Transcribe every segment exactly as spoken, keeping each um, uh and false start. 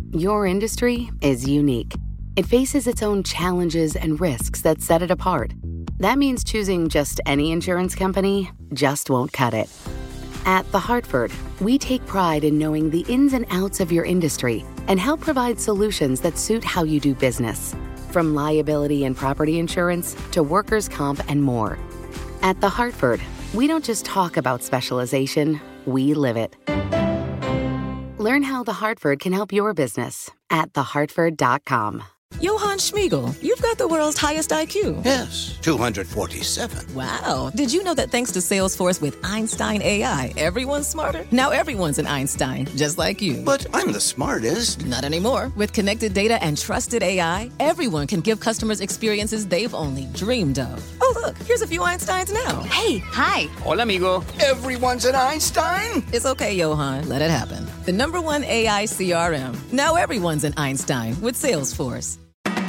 Your industry is unique. It faces its own challenges and risks that set it apart. That means choosing just any insurance company just won't cut it. At The Hartford, we take pride in knowing the ins and outs of your industry and help provide solutions that suit how you do business. From liability and property insurance to workers' comp and more. At The Hartford, we don't just talk about specialization, we live it. Learn how The Hartford can help your business at the hartford dot com. Johann Schmiegel, you've got the world's highest I Q. Yes, two hundred forty-seven. Wow. Did you know that thanks to Salesforce with Einstein A I, everyone's smarter? Now everyone's an Einstein, just like you. But I'm the smartest. Not anymore. With connected data and trusted A I, everyone can give customers experiences they've only dreamed of. Oh, look, here's a few Einsteins now. Hey, hi. Hola, amigo. Everyone's an Einstein? It's okay, Johann. Let it happen. The number one A I C R M. Now everyone's an Einstein with Salesforce.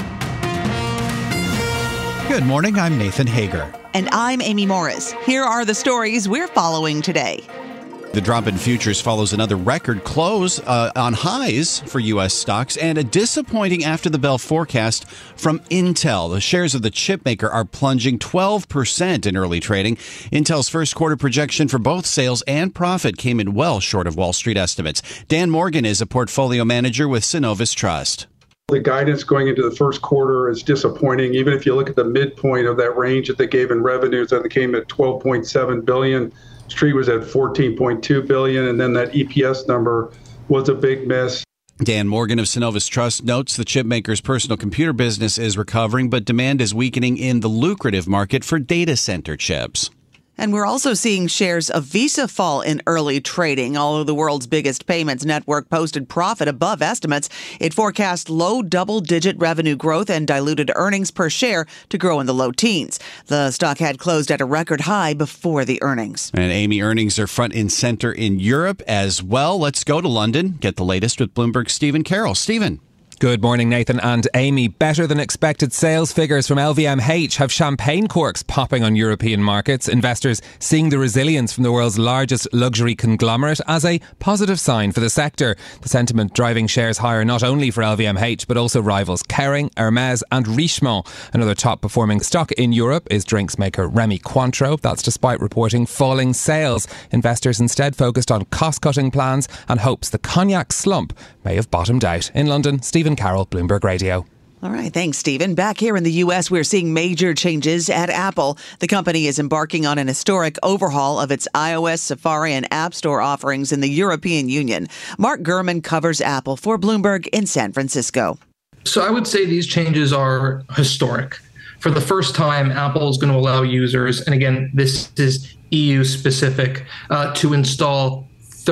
Good morning, I'm Nathan Hager. And I'm Amy Morris. Here are the stories we're following today. The drop in futures follows another record close uh, on highs for U S stocks and a disappointing after-the-bell forecast from Intel. The shares of the chipmaker are plunging twelve percent in early trading. Intel's first quarter projection for both sales and profit came in well short of Wall Street estimates. Dan Morgan is a portfolio manager with Synovus Trust. The guidance going into the first quarter is disappointing. Even if you look at the midpoint of that range that they gave in revenues, that came at twelve point seven billion dollars. Street was at fourteen point two billion dollars, and then that E P S number was a big miss. Dan Morgan of Synovus Trust notes the chipmaker's personal computer business is recovering, but demand is weakening in the lucrative market for data center chips. And we're also seeing shares of Visa fall in early trading. Although the world's biggest payments network posted profit above estimates, it forecast low double-digit revenue growth and diluted earnings per share to grow in the low teens. The stock had closed at a record high before the earnings. And Amy, earnings are front and center in Europe as well. Let's go to London, get the latest with Bloomberg's Stephen Carroll. Stephen. Good morning, Nathan and Amy. Better than expected sales figures from L V M H have champagne corks popping on European markets. Investors seeing the resilience from the world's largest luxury conglomerate as a positive sign for the sector. The sentiment driving shares higher not only for L V M H but also rivals Kering, Hermes and Richemont. Another top performing stock in Europe is drinks maker Remy Cointreau. That's despite reporting falling sales. Investors instead focused on cost cutting plans and hopes the cognac slump may have bottomed out. In London, Stephen Carroll, Bloomberg Radio. All right, thanks, Stephen. Back here in the U S, we're seeing major changes at Apple. The company is embarking on an historic overhaul of its iOS, Safari, and App Store offerings in the European Union. Mark Gurman covers Apple for Bloomberg in San Francisco. So I would say these changes are historic. For the first time, Apple is going to allow users, and again, this is E U specific, uh, to install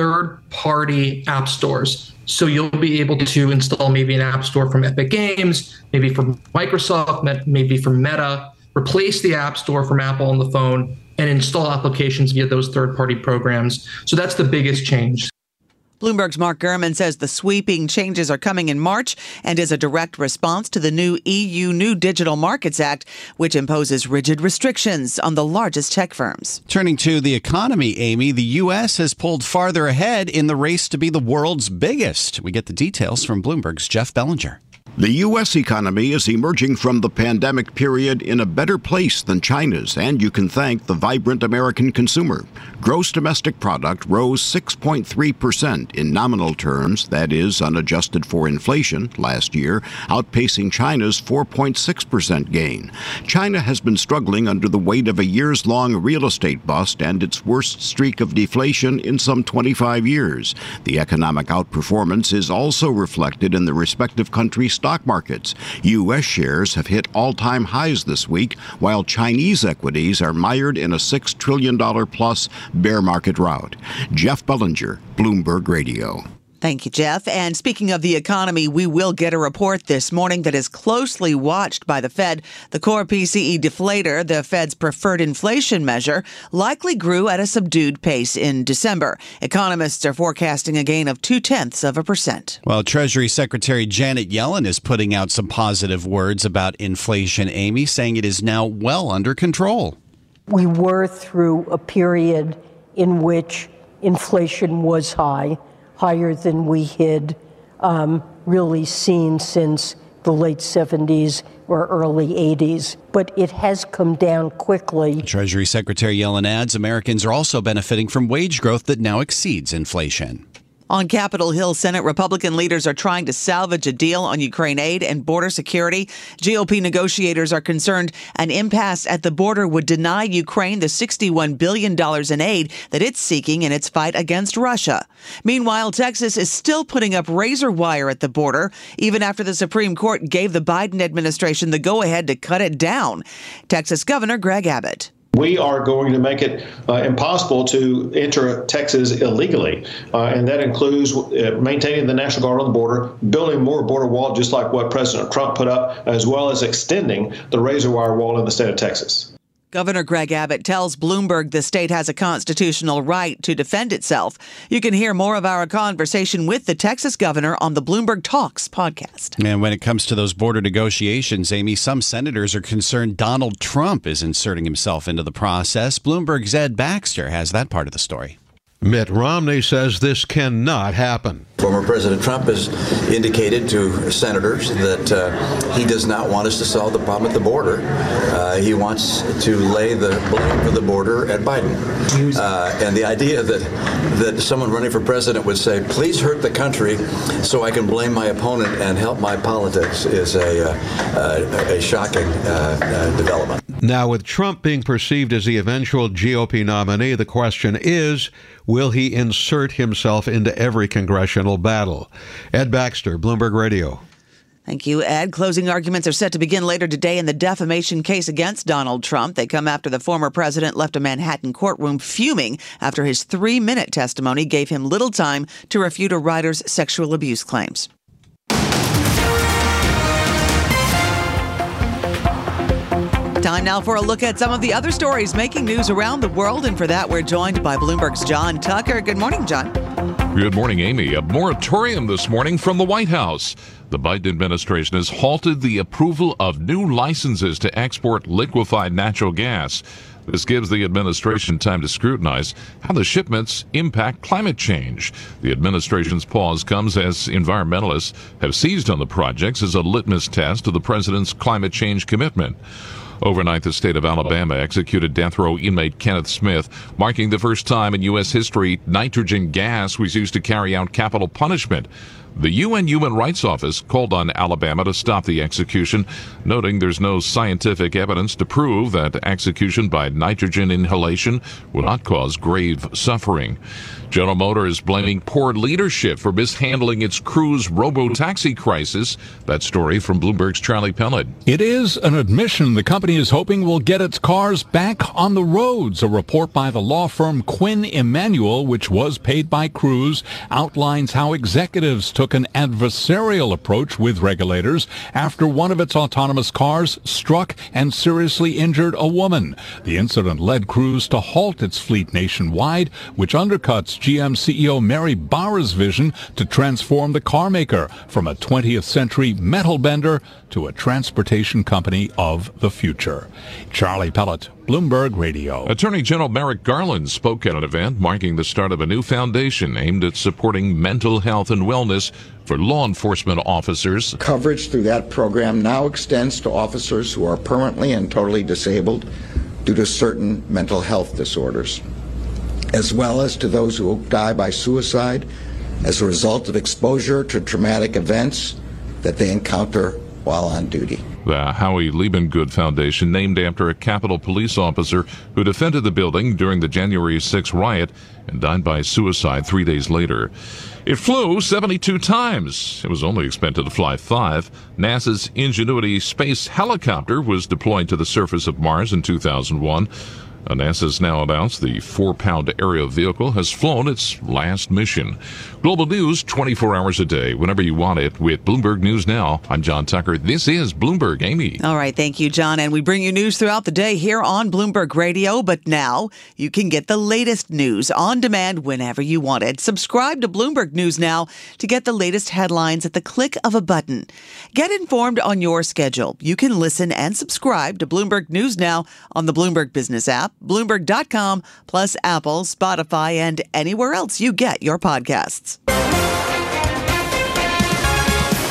third-party app stores. So you'll be able to install maybe an app store from Epic Games, maybe from Microsoft, maybe from Meta, replace the app store from Apple on the phone, and install applications via those third-party programs. So that's the biggest change. Bloomberg's Mark Gurman says the sweeping changes are coming in March and is a direct response to the new E U New Digital Markets Act, which imposes rigid restrictions on the largest tech firms. Turning to the economy, Amy, the U S has pulled farther ahead in the race to be the world's biggest. We get the details from Bloomberg's Jeff Bellinger. The U S economy is emerging from the pandemic period in a better place than China's, and you can thank the vibrant American consumer. Gross domestic product rose six point three percent in nominal terms, that is, unadjusted for inflation, last year, outpacing China's four point six percent gain. China has been struggling under the weight of a years-long real estate bust and its worst streak of deflation in some twenty-five years. The economic outperformance is also reflected in the respective countries' stock markets. U S shares have hit all-time highs this week, while Chinese equities are mired in a six trillion dollars plus bear market rout. Jeff Bellinger, Bloomberg Radio. Thank you, Jeff. And speaking of the economy, we will get a report this morning that is closely watched by the Fed. The core P C E deflator, the Fed's preferred inflation measure, likely grew at a subdued pace in December. Economists are forecasting a gain of two-tenths of a percent. Well, Treasury Secretary Janet Yellen is putting out some positive words about inflation, Amy, saying it is now well under control. We were through a period in which inflation was high. Higher than we had um, really seen since the late seventies or early eighties, but it has come down quickly. Treasury Secretary Yellen adds Americans are also benefiting from wage growth that now exceeds inflation. On Capitol Hill, Senate Republican leaders are trying to salvage a deal on Ukraine aid and border security. G O P negotiators are concerned an impasse at the border would deny Ukraine the sixty-one billion dollars in aid that it's seeking in its fight against Russia. Meanwhile, Texas is still putting up razor wire at the border, even after the Supreme Court gave the Biden administration the go-ahead to cut it down. Texas Governor Greg Abbott. We are going to make it uh, impossible to enter Texas illegally, uh, and that includes uh, maintaining the National Guard on the border, building more border wall, just like what President Trump put up, as well as extending the razor wire wall in the state of Texas. Governor Greg Abbott tells Bloomberg the state has a constitutional right to defend itself. You can hear more of our conversation with the Texas governor on the Bloomberg Talks podcast. And when it comes to those border negotiations, Amy, some senators are concerned Donald Trump is inserting himself into the process. Bloomberg's Ed Baxter has that part of the story. Mitt Romney says this cannot happen. Former President Trump has indicated to senators that uh, he does not want us to solve the problem at the border. Uh, he wants to lay the blame for the border at Biden. Uh, and the idea that that someone running for president would say, please hurt the country so I can blame my opponent and help my politics is a, uh, a, a shocking uh, uh, development. Now, with Trump being perceived as the eventual G O P nominee, the question is, will he insert himself into every congressional battle? Ed Baxter, Bloomberg Radio. Thank you, Ed. Closing arguments are set to begin later today in the defamation case against Donald Trump. They come after the former president left a Manhattan courtroom fuming after his three-minute testimony gave him little time to refute a writer's sexual abuse claims. Time now for a look at some of the other stories making news around the world. And for that, we're joined by Bloomberg's John Tucker. Good morning, John. Good morning, Amy. A moratorium this morning from the White House. The Biden administration has halted the approval of new licenses to export liquefied natural gas. This gives the administration time to scrutinize how the shipments impact climate change. The administration's pause comes as environmentalists have seized on the projects as a litmus test of the president's climate change commitment. Overnight, the state of Alabama executed death row inmate Kenneth Smith, marking the first time in U S history nitrogen gas was used to carry out capital punishment. The U N Human Rights Office called on Alabama to stop the execution, noting there's no scientific evidence to prove that execution by nitrogen inhalation will not cause grave suffering. General Motors is blaming poor leadership for mishandling its Cruise robo-taxi crisis. That story from Bloomberg's Charlie Pellet. It is an admission the company is hoping will get its cars back on the roads. A report by the law firm Quinn Emanuel, which was paid by Cruise, outlines how executives took an adversarial approach with regulators after one of its autonomous cars struck and seriously injured a woman. The incident led Cruise to halt its fleet nationwide, which undercuts G M C E O Mary Barra's vision to transform the car maker from a twentieth century metal bender to a transportation company of the future. Charlie Pellet, Bloomberg Radio. Attorney General Merrick Garland spoke at an event marking the start of a new foundation aimed at supporting mental health and wellness for law enforcement officers. Coverage through that program now extends to officers who are permanently and totally disabled due to certain mental health disorders, as well as to those who die by suicide as a result of exposure to traumatic events that they encounter while on duty. The Howie Liebengood Foundation, named after a Capitol police officer who defended the building during the January sixth riot and died by suicide three days later. It flew seventy-two times. It was only expected to fly five. NASA's Ingenuity space helicopter was deployed to the surface of Mars in two thousand one. NASA's now announced the four-pound aerial vehicle has flown its last mission. Global news twenty-four hours a day, whenever you want it, with Bloomberg News Now. I'm John Tucker. This is Bloomberg. Amy. All right, thank you, John. And we bring you news throughout the day here on Bloomberg Radio. But now you can get the latest news on demand whenever you want it. Subscribe to Bloomberg News Now to get the latest headlines at the click of a button. Get informed on your schedule. You can listen and subscribe to Bloomberg News Now on the Bloomberg Business app, Bloomberg dot com, plus Apple, Spotify, and anywhere else you get your podcasts.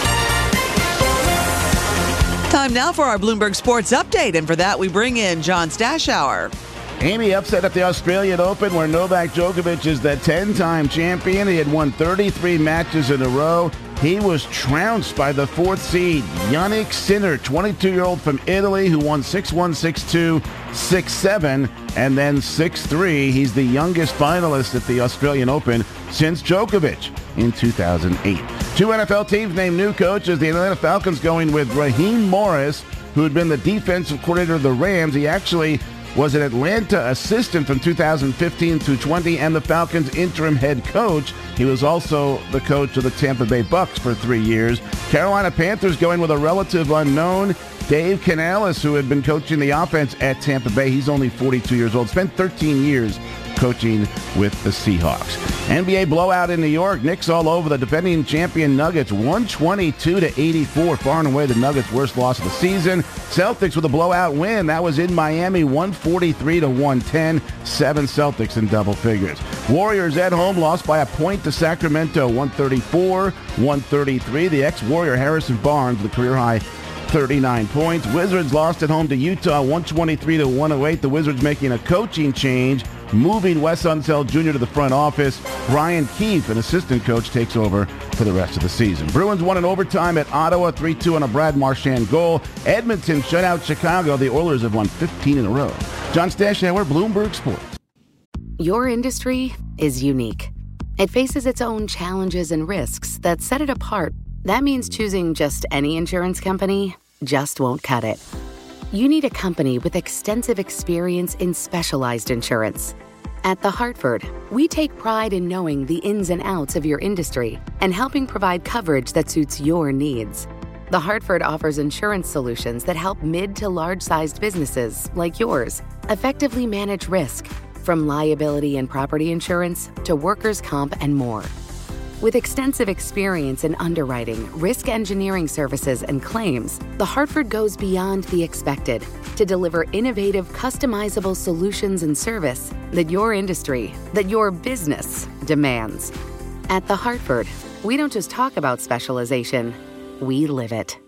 Time now for our Bloomberg Sports Update, and for that we bring in John Stashower. Amy, upset at the Australian Open where Novak Djokovic is the ten-time champion. He had won thirty-three matches in a row. He was trounced by the fourth seed, Jannik Sinner, twenty-two-year-old from Italy, who won six one, six two, six seven, and then six three. He's the youngest finalist at the Australian Open since Djokovic in two thousand eight. Two N F L teams named new coaches. The Atlanta Falcons going with Raheem Morris, who had been the defensive coordinator of the Rams. He actually was an Atlanta assistant from two thousand fifteen through twenty and the Falcons' interim head coach. He was also the coach of the Tampa Bay Bucks for three years. Carolina Panthers going with a relative unknown, Dave Canales, who had been coaching the offense at Tampa Bay. He's only forty-two years old, spent thirteen years coaching with the Seahawks. N B A blowout in New York. Knicks all over the defending champion Nuggets, one twenty-two to eighty-four, far and away the Nuggets' worst loss of the season. Celtics with a blowout win. That was in Miami, one forty-three to one ten, seven Celtics in double figures. Warriors at home lost by a point to Sacramento, one thirty-four to one thirty-three. The ex-Warrior Harrison Barnes with a career-high thirty-nine points. Wizards lost at home to Utah, one twenty-three to one oh eight. The Wizards making a coaching change, moving Wes Unseld Junior to the front office. Brian Keefe, an assistant coach, takes over for the rest of the season. Bruins won in overtime at Ottawa, three two on a Brad Marchand goal. Edmonton shut out Chicago. The Oilers have won fifteen in a row. John Stashower, Bloomberg Sports. Your industry is unique. It faces its own challenges and risks that set it apart. That means choosing just any insurance company just won't cut it. You need a company with extensive experience in specialized insurance. At The Hartford, we take pride in knowing the ins and outs of your industry and helping provide coverage that suits your needs. The Hartford offers insurance solutions that help mid to large-sized businesses like yours effectively manage risk, from liability and property insurance to workers' comp and more. With extensive experience in underwriting, risk engineering services, and claims, The Hartford goes beyond the expected to deliver innovative, customizable solutions and service that your industry, that your business demands. At The Hartford, we don't just talk about specialization, we live it.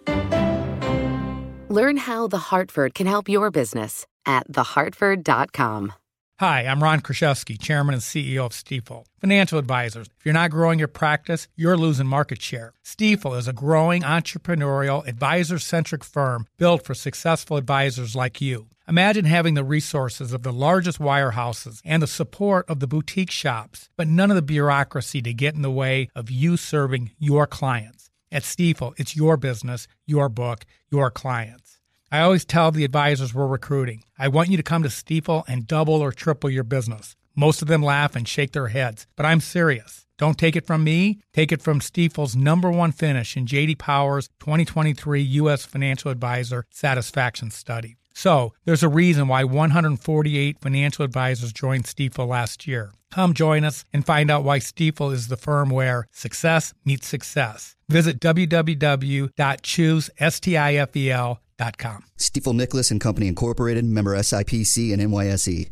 Learn how The Hartford can help your business at the hartford dot com. Hi, I'm Ron Kraszewski, Chairman and C E O of Stifel. Financial advisors, if you're not growing your practice, you're losing market share. Stifel is a growing, entrepreneurial, advisor-centric firm built for successful advisors like you. Imagine having the resources of the largest wirehouses and the support of the boutique shops, but none of the bureaucracy to get in the way of you serving your clients. At Stifel, it's your business, your book, your clients. I always tell the advisors we're recruiting, I want you to come to Stifel and double or triple your business. Most of them laugh and shake their heads, but I'm serious. Don't take it from me. Take it from Stifel's number one finish in J D Power's twenty twenty-three U S Financial Advisor Satisfaction Study. So, there's a reason why one hundred forty-eight financial advisors joined Stifel last year. Come join us and find out why Stifel is the firm where success meets success. Visit w w w dot choose stifel dot com. Stifel Nicholas and Company Incorporated, member S I P C and N Y S E.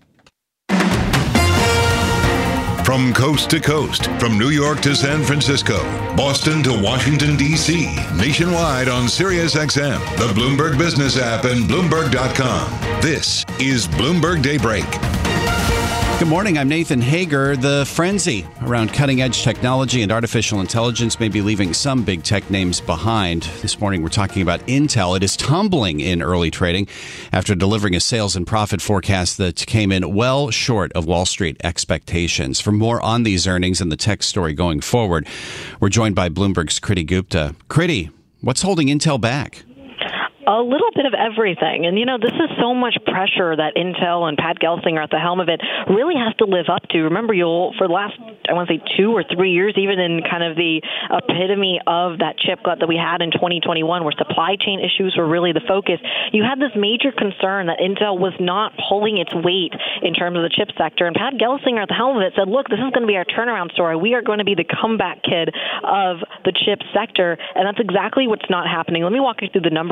From coast to coast, from New York to San Francisco, Boston to Washington, D C, nationwide on Sirius X M, the Bloomberg Business app, and Bloomberg dot com. This is Bloomberg Daybreak. Good morning, I'm Nathan Hager. The frenzy around cutting-edge technology and artificial intelligence may be leaving some big tech names behind. This morning we're talking about Intel. It is tumbling in early trading after delivering a sales and profit forecast that came in well short of Wall Street expectations. For more on these earnings and the tech story going forward, we're joined by Bloomberg's Kriti Gupta. Kriti, what's holding Intel back? A little bit of everything. And, you know, this is so much pressure that Intel and Pat Gelsinger at the helm of it really has to live up to. Remember, you'll, for the last, I want to say two or three years, even in kind of the epitome of that chip glut that we had in twenty twenty-one, where supply chain issues were really the focus, you had this major concern that Intel was not pulling its weight in terms of the chip sector. And Pat Gelsinger at the helm of it said, look, this is going to be our turnaround story. We are going to be the comeback kid of the chip sector. And that's exactly what's not happening. Let me walk you through the numbers here, Nate.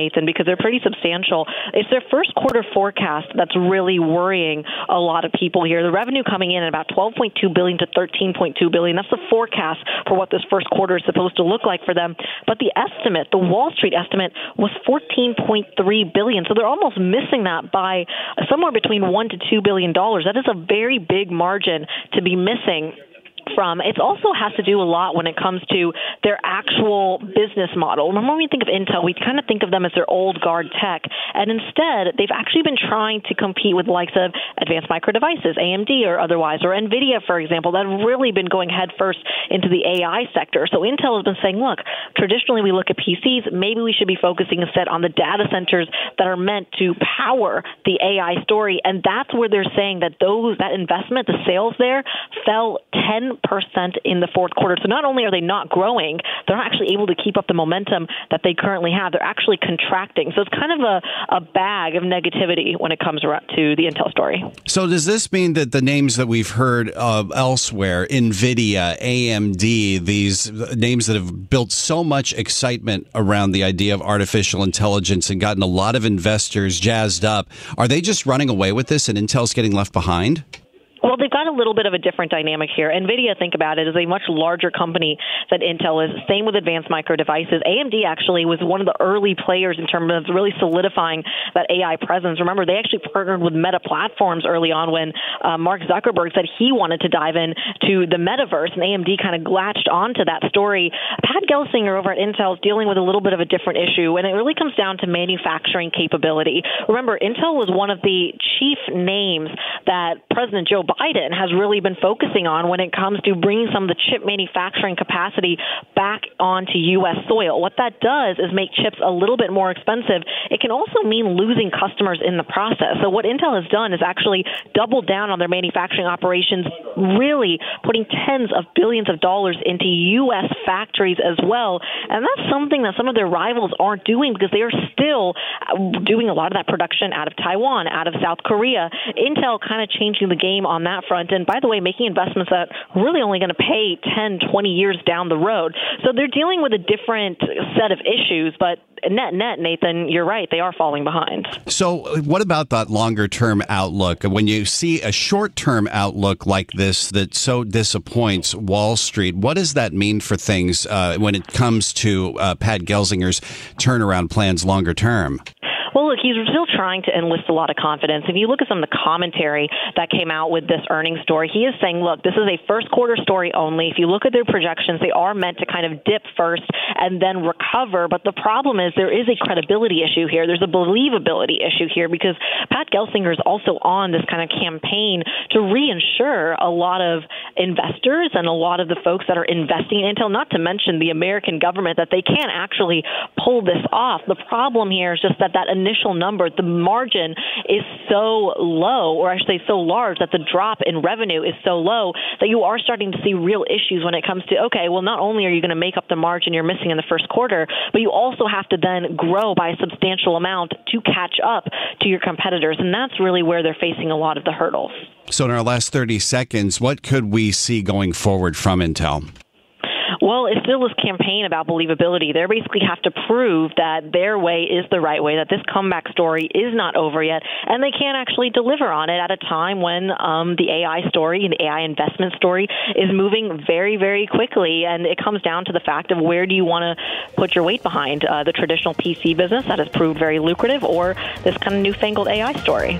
Nathan, because they're pretty substantial. It's their first quarter forecast that's really worrying a lot of people here. The revenue coming in at about twelve point two billion dollars to thirteen point two billion dollars. That's the forecast for what this first quarter is supposed to look like for them. But the estimate, the Wall Street estimate, was fourteen point three billion dollars. So they're almost missing that by somewhere between one to two billion dollars. That is a very big margin to be missing from. It also has to do a lot when it comes to their actual business model. Remember, when we think of Intel, we kind of think of them as their old guard tech, and instead they've actually been trying to compete with the likes of Advanced Micro Devices, A M D or otherwise, or NVIDIA, for example, that have really been going headfirst into the A I sector. So Intel has been saying, look, traditionally we look at P Cs, maybe we should be focusing instead on the data centers that are meant to power the A I story, and that's where they're saying that those that investment, the sales there, fell ten percent in the fourth quarter. So not only are they not growing, they're not actually able to keep up the momentum that they currently have. They're actually contracting. So it's kind of a, a bag of negativity when it comes around to the Intel story. So does this mean that the names that we've heard of elsewhere, NVIDIA, A M D, these names that have built so much excitement around the idea of artificial intelligence and gotten a lot of investors jazzed up, are they just running away with this and Intel's getting left behind? Well, they've got a little bit of a different dynamic here. NVIDIA, think about it, is a much larger company than Intel is. Same with Advanced Micro Devices. A M D actually was one of the early players in terms of really solidifying that A I presence. Remember, they actually partnered with Meta Platforms early on when uh, Mark Zuckerberg said he wanted to dive in to the metaverse, and A M D kind of latched onto that story. Pat Gelsinger over at Intel is dealing with a little bit of a different issue, and it really comes down to manufacturing capability. Remember, Intel was one of the chief names that President Joe Biden has really been focusing on when it comes to bringing some of the chip manufacturing capacity back onto U S soil. What that does is make chips a little bit more expensive. It can also mean losing customers in the process. So what Intel has done is actually doubled down on their manufacturing operations, really putting tens of billions of dollars into U S factories as well. And that's something that some of their rivals aren't doing because they are still doing a lot of that production out of Taiwan, out of South Korea. Intel kind of changing the game on that front. And by the way, making investments that are really only going to pay ten, twenty years down the road. So they're dealing with a different set of issues, but net, net, Nathan, you're right. They are falling behind. So what about that longer term outlook? When you see a short term outlook like this that so disappoints Wall Street, what does that mean for things uh, when it comes to uh, Pat Gelsinger's turnaround plans longer term? Well, look, he's still trying to enlist a lot of confidence. If you look at some of the commentary that came out with this earnings story, he is saying, look, this is a first quarter story only. If you look at their projections, they are meant to kind of dip first and then recover. But the problem is there is a credibility issue here. There's a believability issue here because Pat Gelsinger is also on this kind of campaign to reinsure a lot of investors and a lot of the folks that are investing in Intel, not to mention the American government, that they can't actually pull this off. The problem here is just that that initial number, the margin is so low, or I should say so large, that the drop in revenue is so low that you are starting to see real issues when it comes to, okay, well, not only are you going to make up the margin you're missing in the first quarter, but you also have to then grow by a substantial amount to catch up to your competitors. And that's really where they're facing a lot of the hurdles. So in our last thirty seconds, what could we see going forward from Intel? Well, it's still this campaign about believability. They basically have to prove that their way is the right way, that this comeback story is not over yet, and they can't actually deliver on it at a time when um, the A I story, the A I investment story, is moving very, very quickly. And it comes down to the fact of where do you want to put your weight behind, uh, the traditional P C business that has proved very lucrative, or this kind of newfangled A I story.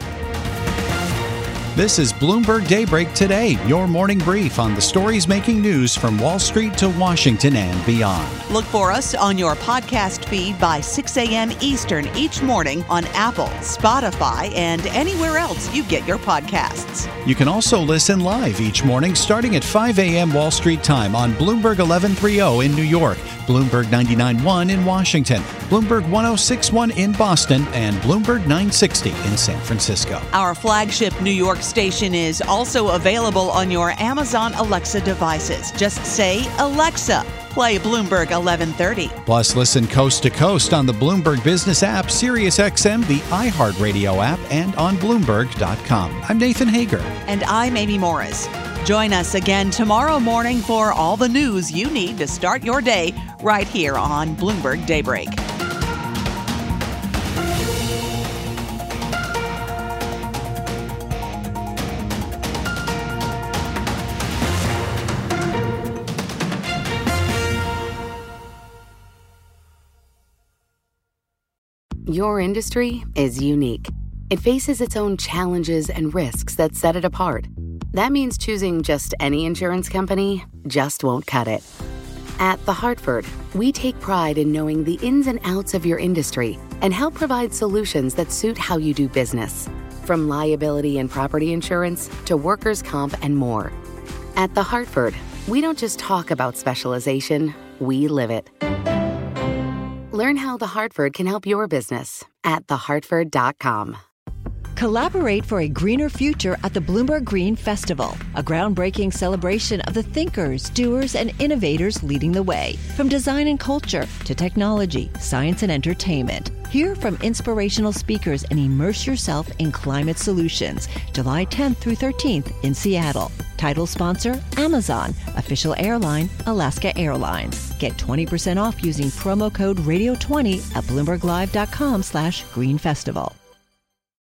This is Bloomberg Daybreak Today, your morning brief on the stories making news from Wall Street to Washington and beyond. Look for us on your podcast feed by six a.m. Eastern each morning on Apple, Spotify, and anywhere else you get your podcasts. You can also listen live each morning starting at five a.m. Wall Street time on Bloomberg eleven thirty in New York, Bloomberg ninety-nine point one in Washington, Bloomberg one oh six point one in Boston, and Bloomberg nine sixty in San Francisco. Our flagship New York station is also available on your Amazon Alexa devices. Just say, Alexa, play Bloomberg eleven thirty. Plus, listen coast to coast on the Bloomberg Business app, SiriusXM, the iHeartRadio app, and on Bloomberg dot com. I'm Nathan Hager. And I'm Amy Morris. Join us again tomorrow morning for all the news you need to start your day right here on Bloomberg Daybreak. Your industry is unique. It faces its own challenges and risks that set it apart. That means choosing just any insurance company just won't cut it. At The Hartford, we take pride in knowing the ins and outs of your industry and help provide solutions that suit how you do business. From liability and property insurance to workers' comp and more. At The Hartford, we don't just talk about specialization, we live it. Learn how The Hartford can help your business at the hartford dot com. Collaborate for a greener future at the Bloomberg Green Festival, a groundbreaking celebration of the thinkers, doers, and innovators leading the way. From design and culture to technology, science, and entertainment. Hear from inspirational speakers and immerse yourself in climate solutions. July tenth through thirteenth in Seattle. Title sponsor, Amazon. Official airline, Alaska Airlines. Get twenty percent off using promo code radio twenty at bloomberg live dot com slash green festival.